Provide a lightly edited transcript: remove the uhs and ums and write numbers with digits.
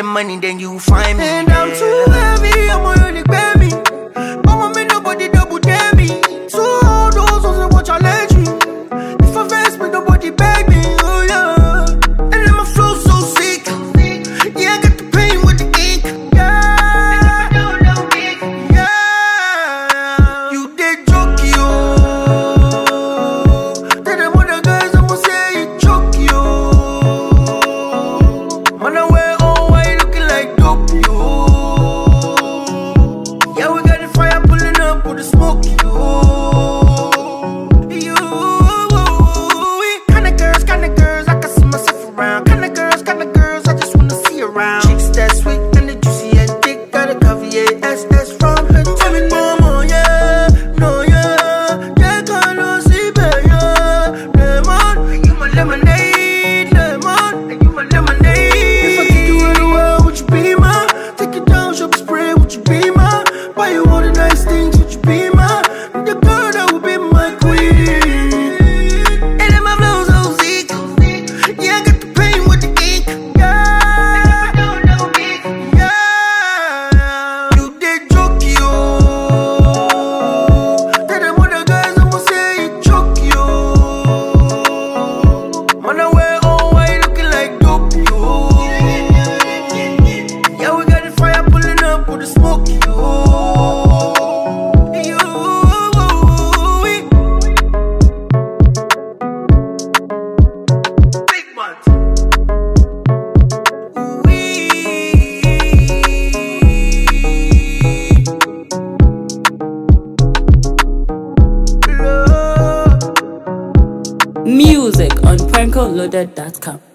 the money, then you find me. And I'm too heavy, I'm already baby. Mama me nobody double dare me. So all those ones that watch I let you. If I vex me, nobody beg me. Oh yeah. And then my flow so sick. Yeah, I got the pain with the ink. Yeah. Yeah. You did joke yo. Tell them other guys I'ma say you choke yo. Man I wear all white looking like dope yo. Yeah, we got the fire pulling up with the smoke yo. Kinda girls, I can see myself around. Kinda girls, I just wanna see around. Chicks that sweet and the juicy and thick, got a caviar SS from her. Tell me mama, yeah, no, yeah, yeah, can't see better, yeah. Lemon, you my lemonade, lemon, you my lemonade. If I take you anywhere, would you be mine? Take you down, shop spray, would you be mine? Buy you all the nice things, would you be mine? The girl that would be my queen. Music on PrankoLoaded.com.